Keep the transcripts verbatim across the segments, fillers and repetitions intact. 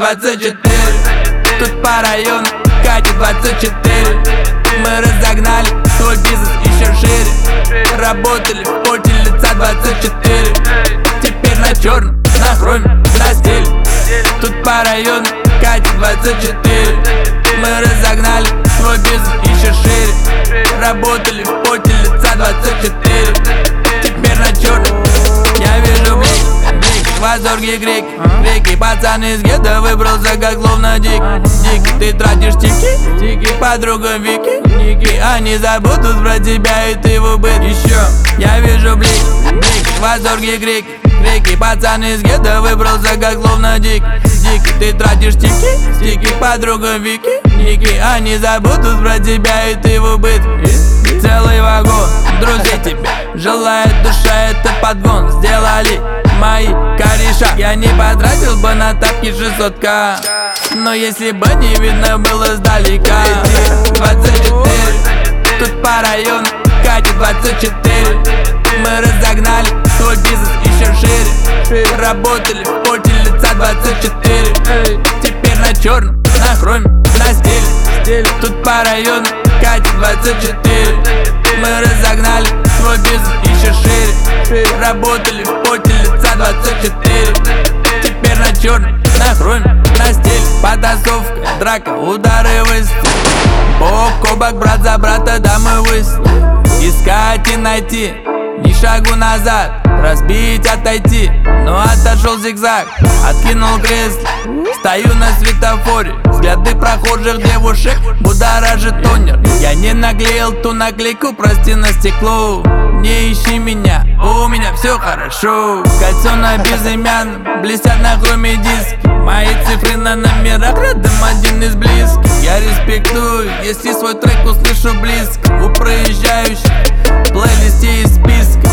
двадцать четыре. Тут по району катит двадцать четыре. Мы разогнали свой бизнес еще шире. Работали в поте лица двадцать четыре. Теперь на черном, на хроме, на стиле. Тут по району катит двадцать четыре. Мы разогнали свой бизнес еще шире. Работали в поте лица двадцать четыре. Теперь на черном. Я вижу блик, блик, в восторге крик. Крики, пацан из гетто выбрался как словно дик. Дик, ты тратишь тики, тики подругам Вики, Ники. Они забудут про тебя и ты в убытке. Еще я вижу блик, блик, в восторге крик. Крики, пацан из гетто выбрался как словно дик. Дик, ты тратишь тики, тики подругам Вики, Ники. Они забудут про тебя и ты в убытке. Целый вагон друзей тебе желает душа, это подгон. Сделали мои кореша. Я не потратил бы на тапки шестьсот ка, но если бы не видно было сдалека. двадцать четыре, тут по району катит двадцать четыре. Мы разогнали свой бизнес еще шире. Работали в поте лица двадцать четыре. Теперь на черном, на хроме, на стиле. Тут по району катит двадцать четыре. Мы разогнали свой бизнес еще шире. Работали в поте лица двадцать четыре. Теперь на черном, на хроме, на стиле. Потасовка, драка, удары, выстрел. Бок о бок, брат за брата, да мы выстрел. Искать и найти, ни шагу назад, разбить, отойти. Но отошел зигзаг, откинул кресло. Стою на светофоре, взгляды прохожих девушек будоражит тонер. Я не наклеил ту наклейку, прости, на стекло. Не ищи меня, у меня все хорошо. Кольцо на безымянном, блестят на хроме диски. Мои цифры на номерах, рядом один из близких. Я респектую, если свой трек услышу близко. У проезжающих в плейлисте из списка.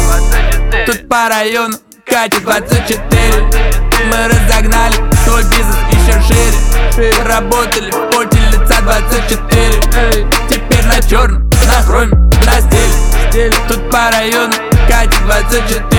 Тут по району катит двадцать четыре. Мы разогнали свой бизнес еще шире. Работали в поте лица двадцать четыре. Теперь на черном, на хроме, на стиле. Тут по району катит двадцать четыре.